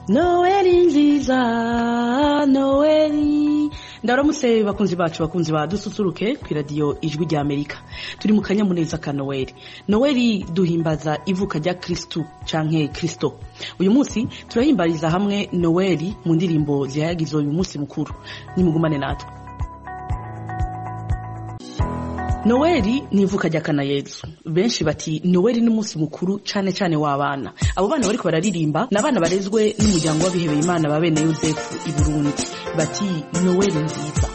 Noeli nziza, Noeli. Ndaramutse bakunzi bacu bakunzi ba dususuruke ku radio Ijwi rya Amerika. Turi mu kanyamuneza ka Noeli. Noeli duhimbaza ivuka rya Kristo canke Kristo. Uyu munsi turahimbariza hamwe Noeli mu ndirimbo zihayagiza uyu munsi mukuru. Nimugumane natwe. Noeli ni ivuka rya kana Yesu. Benshi bati Noeli ni umunsi mukuru cane cane w'abana. Abo bana bariko bararirimba n'abana barezwe n'umuryango w'abihebeye Imana ba bene Yosefu i Burundi. Bati Noeli nziza.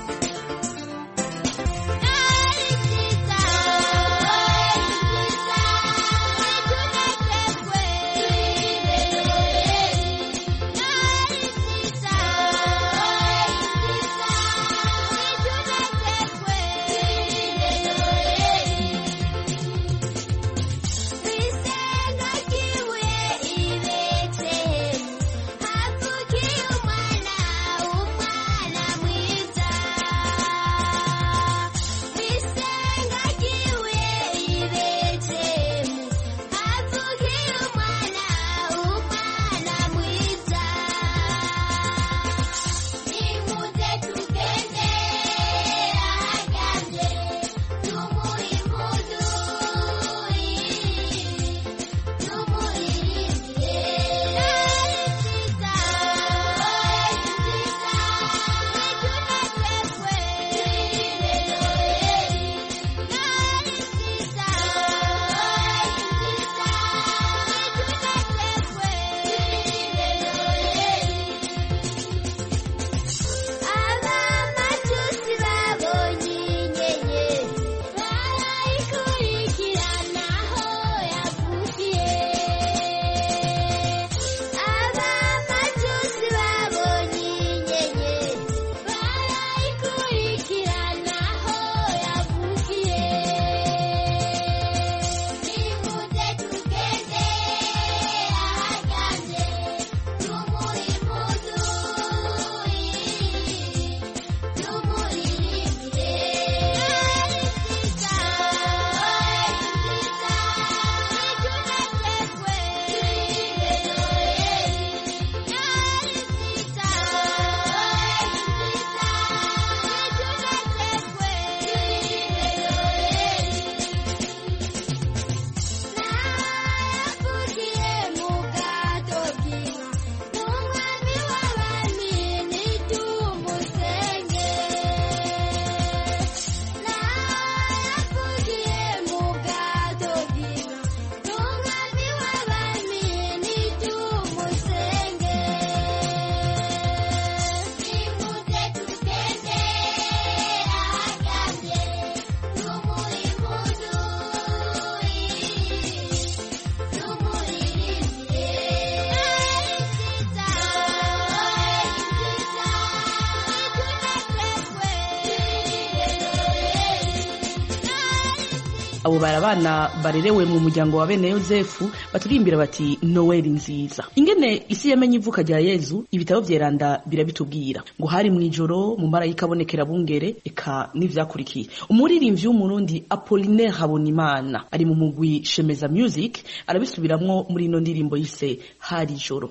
Abo barabana barerewe mu muryango wa bene Yosefu baturimbira bati Noeli nziza. Ingene isi yamenye ivuka rya Yezu ibitabo vyeranda birabitubwira ngo hari mwijoro mu marayika abonekera bungere eka n'ivyakurikiye. Umuririmbyi w'umurundi Apollinaire Habonimana ari mu mugwi Shemeza Music arabisubiramwo muri ino ndirimbo yise Hari ijoro.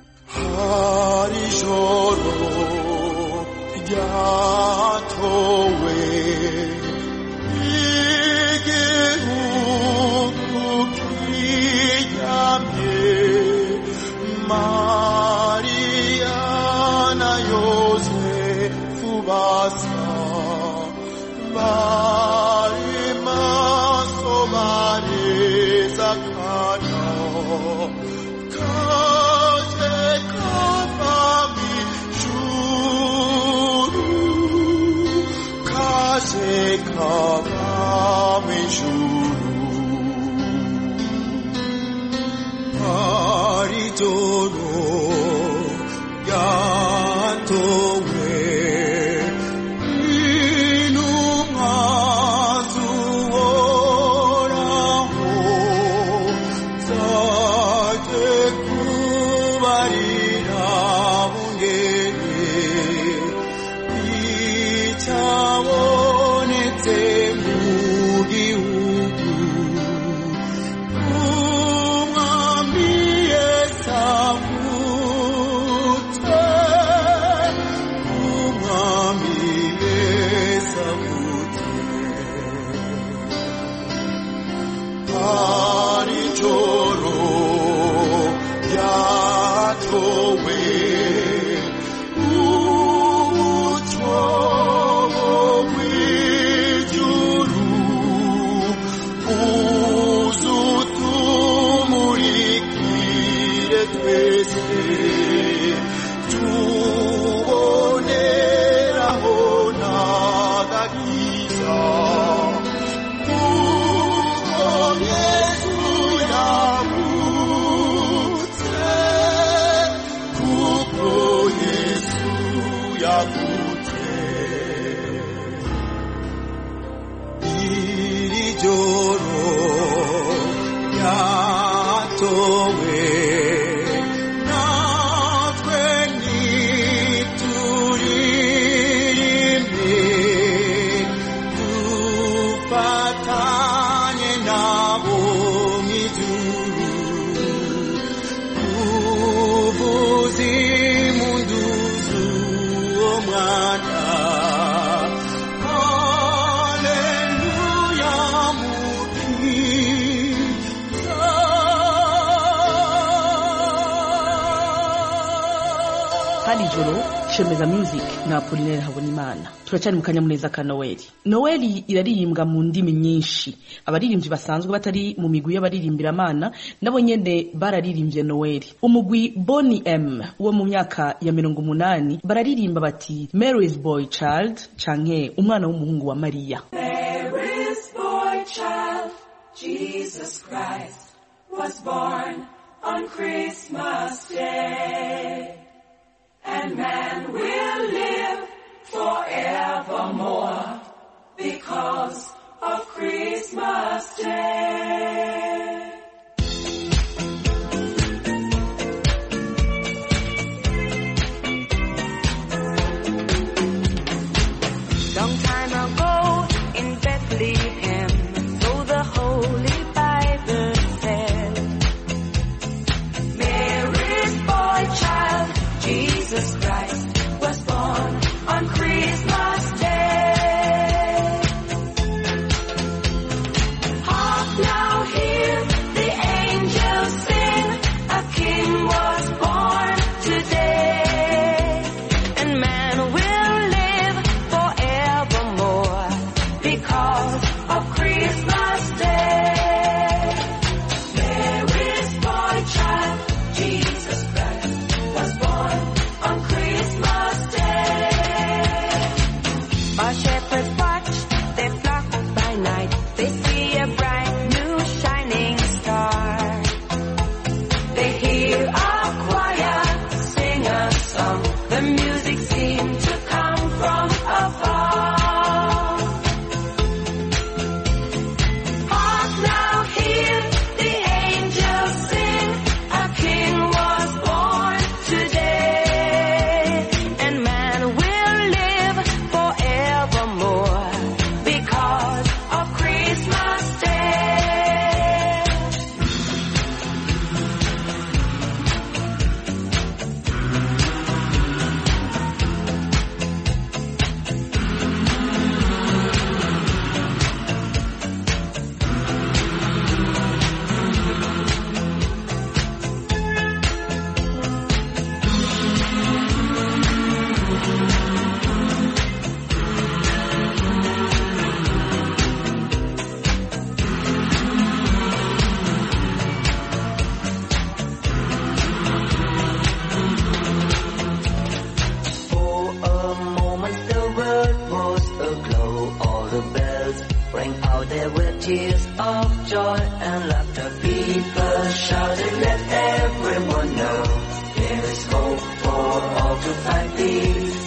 Hari ijoro ryatowe Maria na Yosefu basa bari maso bari zakana kaze kavami juru kaze kavami juru Harijoro yatowe inuma zuhoraho zaje kubarira bungere bitabonetse mu gihugu Shemeza Music na Apollinaire Habonimana. Turacari mu kanyamuneza ka Noeli. Noeli iraririmbwa mu ndimi nyinshi. Abaririmbyi basanzwe batari mu migwi y'abaririmbyiramana nabo nyene bararirimbye Noeli. Umugwi Bonnie M wo mu myaka ya 80 bararirimba bati Mary's Boy Child canke umwana w'umuhungu wa Mariya. Mary's boy child, Jesus Christ, was born on Christmas Day. And man will live forevermore because of Christmas Day. Long time ago in Bethlehem, so the Holy Bible said, Mary's boy child, Jesus Christ, was born on Christmas Day. Hark now, hear the angels sing, a king was born today, and man will live forevermore because of Christmas Day. Mary's boy child, Jesus Christ, was born on Christmas Day. Our shepherds watch their flock by night. They see a bright new shining star. They hear a choir sing a song. The music seems to come from afar. Hark now, hear the angels sing. A king was born today, and man will live forevermore because of Christmas Day. For a moment the world was aglow. All the bells rang out, there were tears of joy and laughter. People shouted, let everyone know there is hope for all to find peace.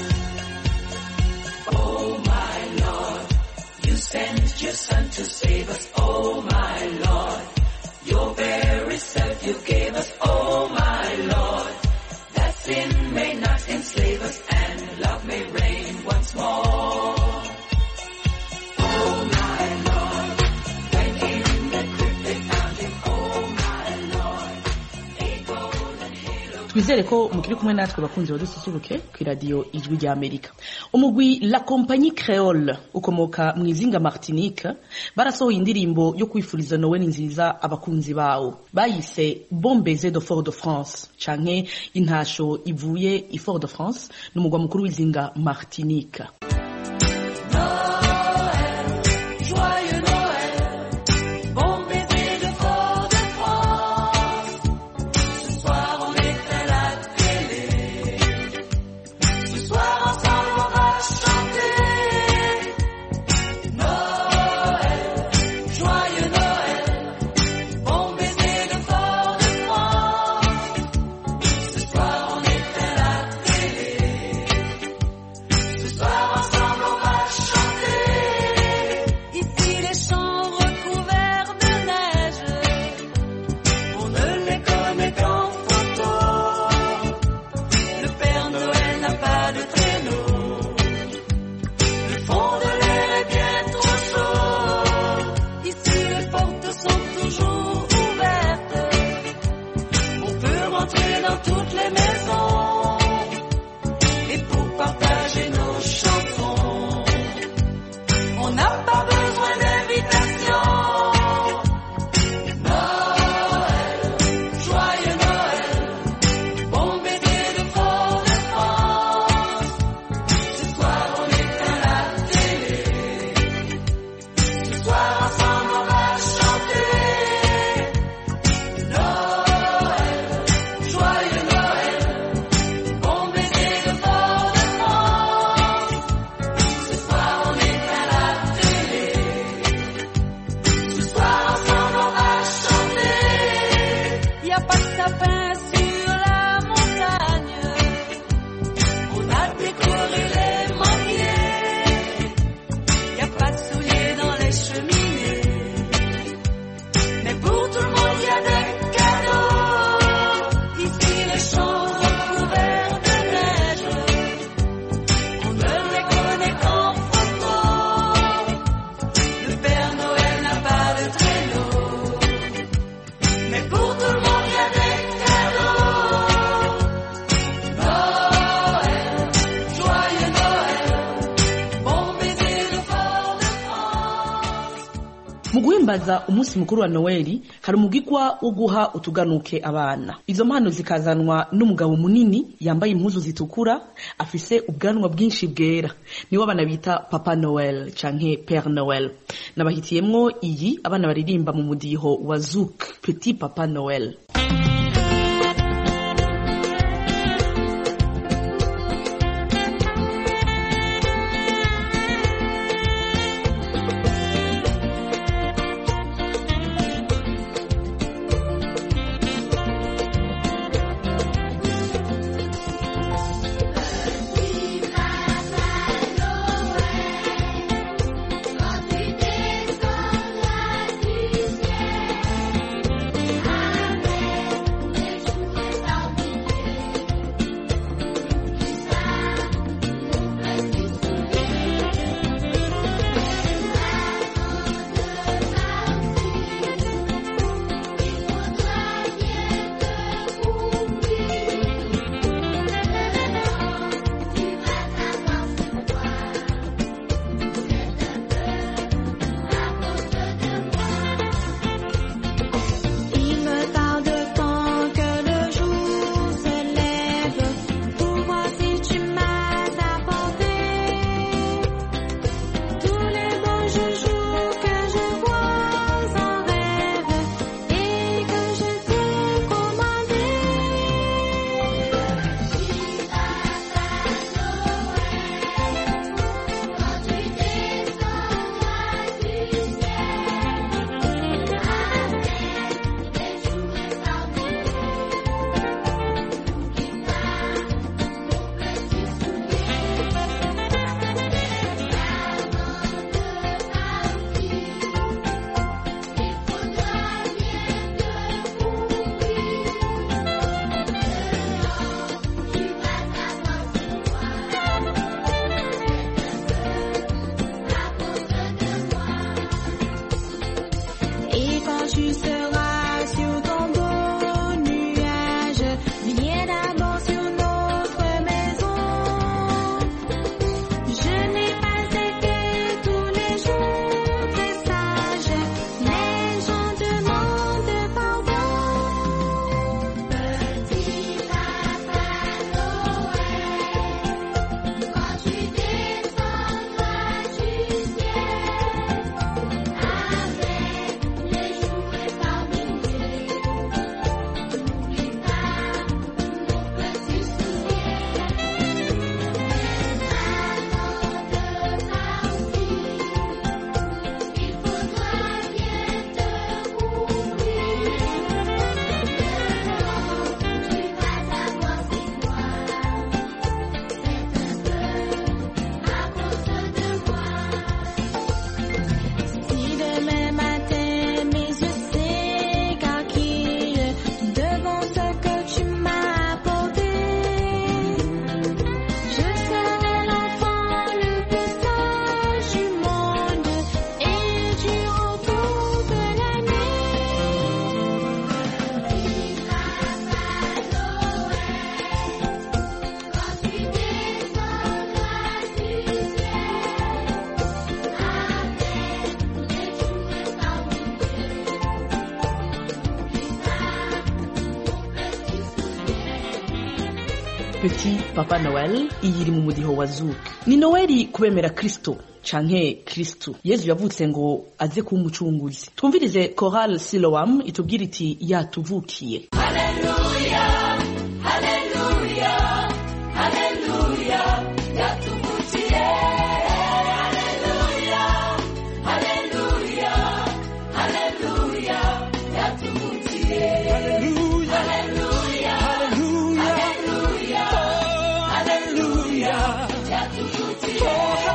Oh my Lord, you sent your Son to save us. Oh my Lord, your very self you gave us. Oh my Lord, that sin may not enslave us and love may reign once more. Oh my Lord, when in the crypt they found him. Oh my Lord, a golden halo. Twizere ko mukiri kumwe natwe bakunzi badususuruke ku radio Ijwi rya Amerika. Umugwi La Compagnie Creole ukomoka mu izinga Martinique barasohoye indirimbo yo kwifuriza Noel nziza abakunzi bawo. Bayise Bon baiser de Fort-de-France canke intasho ivuye i Fort-de-France n'umugwa mukuru w'izinga Martinique. Joyeux Noël, bon bébé de Fort-de-France. Ce soir on éteint la télé. Ce soir ensemble on va chanter. Noël, joyeux Noël, bon bébé de Fort-de-France. Ce soir on éteint la télé. Ce soir guhimbaza umunsi mukuru wa Noel hari umugigwa wo guha utuganuke abana. Izo mpano zikazanwa n'umugabo munini yambaye impuzu zitukura afise ubwanwa bwinshi bwera. Niwe abana bita Papa Noel canke Père Noel. Nabahitiyemwo iyi abana baririmba mu mudiho wa Zouk, Petit Papa Noel. Petit Papa Noel iyiri mu mudiho wa Zouk. Ni Noeli kubemera Kristo canke Kristu. Yesu yavutse ngo aze kuba umucunguzi. Twumvirize Chorale Siloam itubwira iti yatuvukiye. Haleluya, haleluya, haleluya, yatuvukiye. Haleluya, haleluya, haleluya, yatuvukiye. Haleluya, haleluya, haleluya, haleluya, yatuvukiye.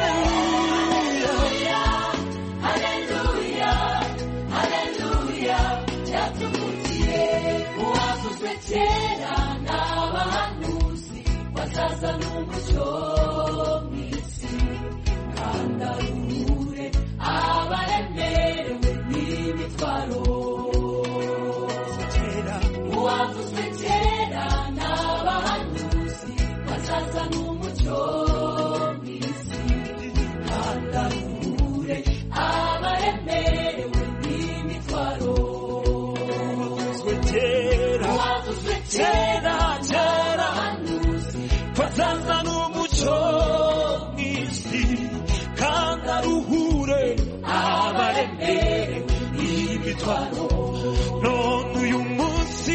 Kera n'abahanuzi bazaza n'umucyo mw'isi kandi aruhure abaremerewe n'imitwaro. Uwavuzwe kera n'abahanuzi bazaza n'umucyo mw'isi kandi aruhure abaremerewe n'imitwaro. imitwaro none uyu munsi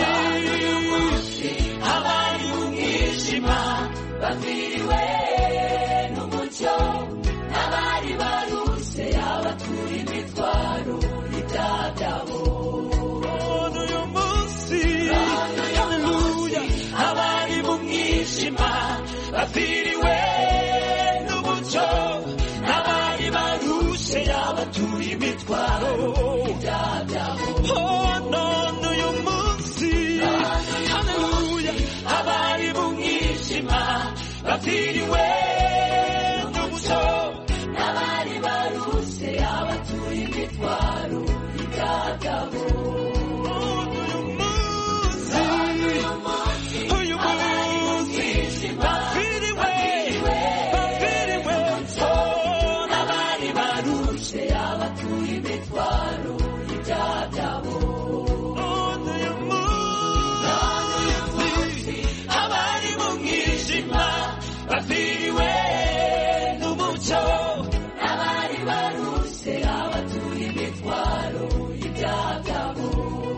abari mu mwijima baviriwe n'umucyo n'abari baruse abatura imitwaro ibyabo none uyu munsi haleluya abari mu mwijima baviriwe n'umucyo n'abari baruse abatura imitwaro ibyabo none uyu munsi haleluya abari mu mwijima baviriwe n'umucyo n'abari baruse abatura imitwaro ibyabo uyu munsi bafiriwe n'abari baruse abatura imitwaro ibyabo uyu munsi abari mu mwijima baviriwe n'umucyo n'abari baruse abatura imitwaro ibyabo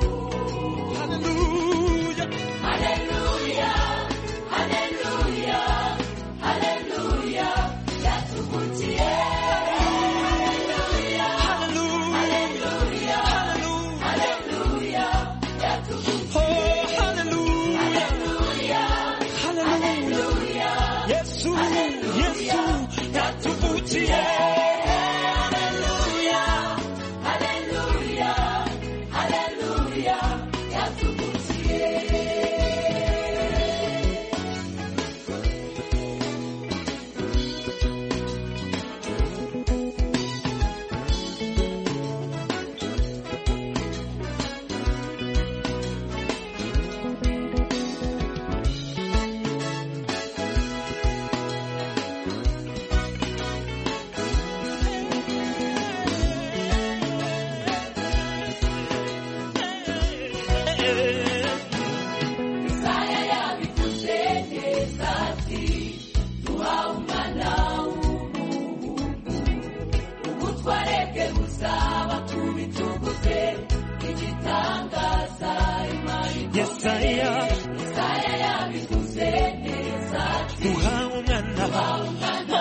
haleluya haleluya haleluya haleluya yatuvutiye haleluya haleluya haleluya yatuvutiye haleluya haleluya Yesu yatuvutiye haleluya haleluya haleluya yatuvutiye Isaya yabivuze neza ati duhawe umwana w'umuhungu ubutware bwe buzaba ku bitugu bye igitangaza imana Yesaya Isaya yabivuze neza ati duhawe umwana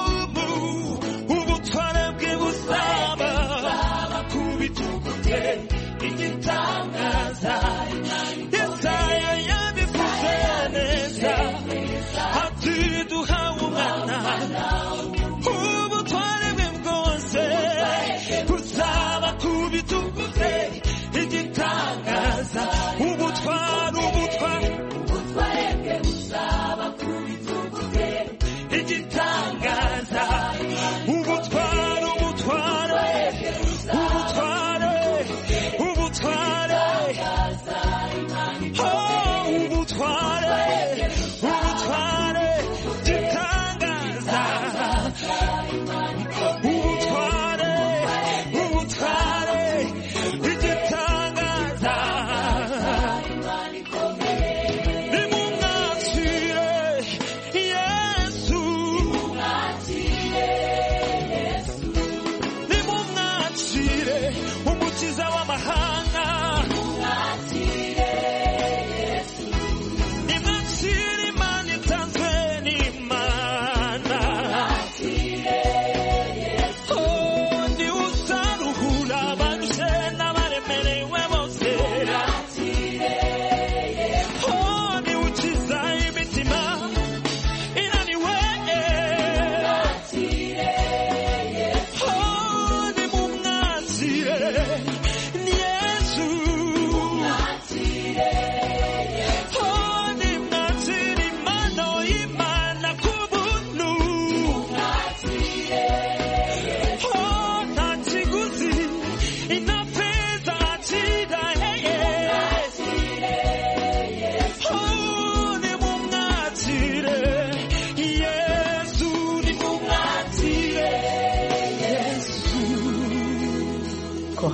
ubutware bwe buzaba ku bitugu bye igitangaza Yesaya yabivuze neza ati duhawe umwana ubutware bwe bwose buzaba ku bitugu bye igitangaza ubutware ubutware bwe buzaba ku bitugu bye igitangaza ubutware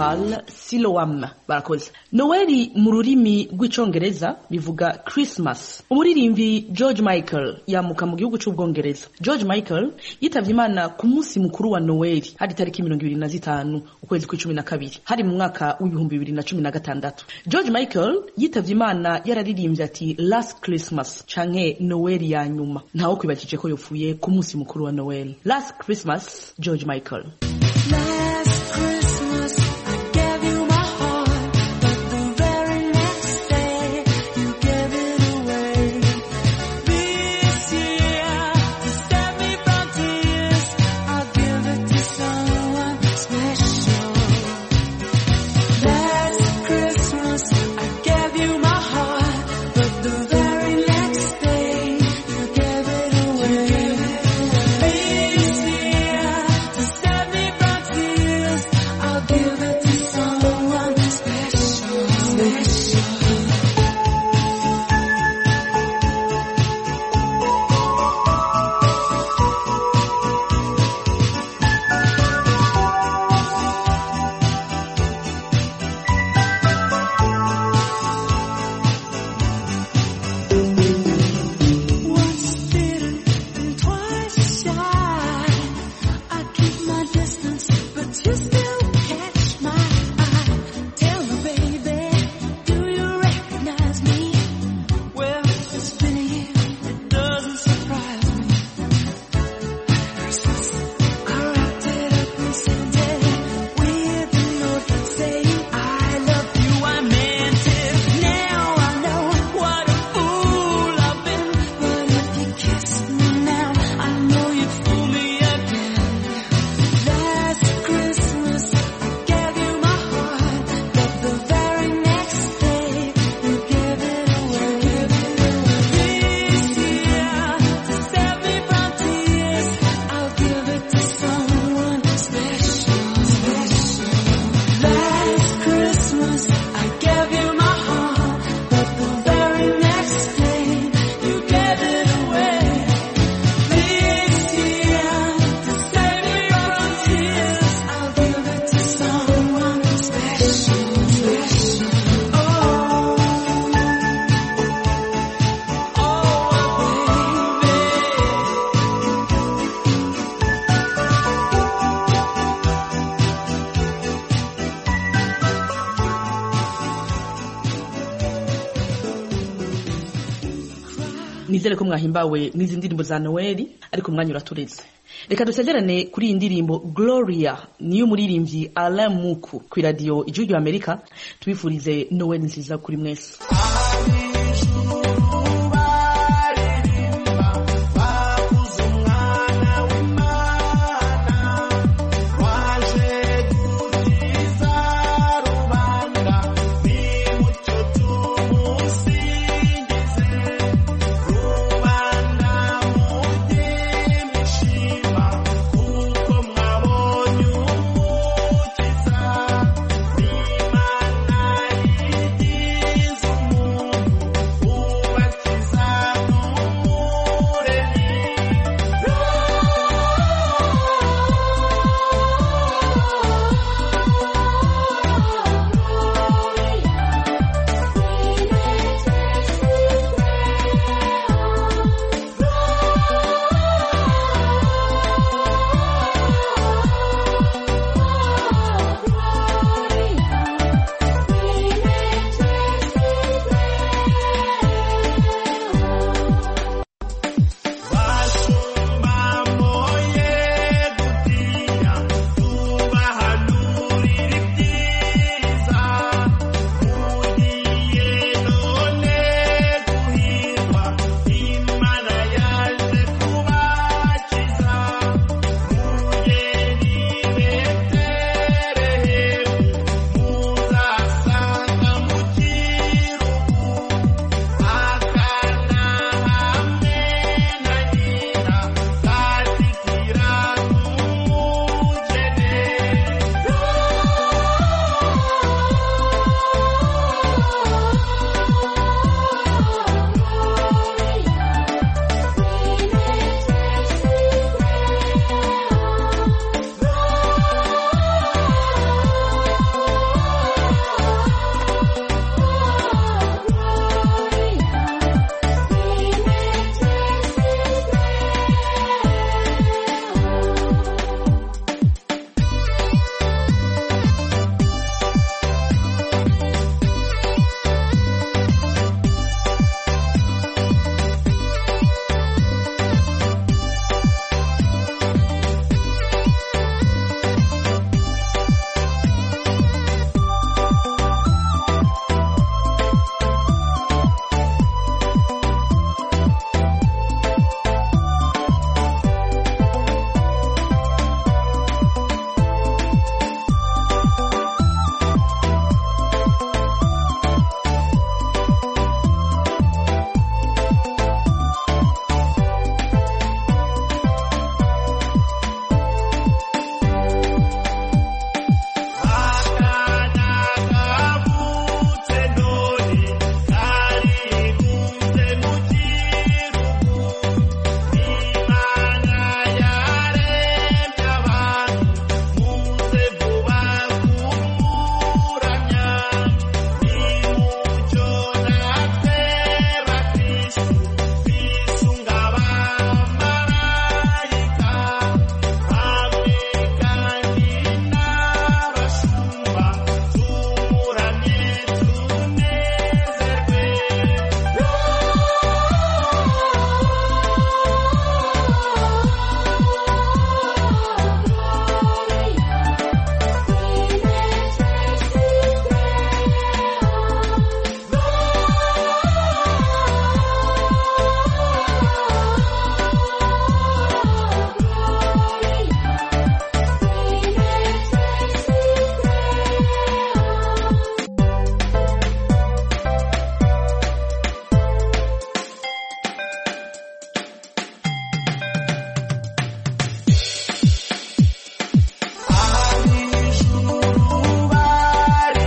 Chorale Siloam. Barakoze. Noel mu rurimi rw'icongereza bivuga Christmas. Umuririmbyi George Michael yamuka mu gihugu c'Ubwongereza. George Michael yitavye Imana ku munsi mukuru wa Noel hari tariki 25 ukwezi kwa-12 hari mu mwaka w'2016. George Michael yitavye Imana yararirimbye ati Last Christmas canke Noel ya nyuma. Ntawo kwibakije ko yopfuye ku munsi mukuru wa Noel. Last Christmas, George Michael. Last Christmas, I gave you my heart, but the very next day, you gave it away. This year, to save me from tears, I'll give it to someone special. Last Christmas, I gave you my heart, but the very next day, you gave it away. This year, to save me from tears, I'll give it to someone special, special. Once bitten and twice shy, I keep my distance, but you still catch my eye. Tell me, baby, do you recognize me? Well, it's been a year, it doesn't surprise me. Christmas, I wrapped it up and sent it with a note saying I love you, I meant it. Now I know what a fool I've been, but if you kiss me now, I know you'd fool me again. Last Christmas, I gave you my heart, but the very next day, you gave it away. This year, to save me from tears, I'll give it to someone special, special. Last Christmas, I gave you my heart, but the very next day, you gave it away. This year, to save me from tears, I'll give it to someone special, special. Oh, Nizere ko mwahimbawe n'izi ndirimbo za Noel ariko umwanya uratureze. Reka dusezerane kuri iyi ndirimbo Gloria niyo muririmbyi Alain Muku ku radio Ijwi ry'Amerika tubifurize Noel nziza kuri mwese.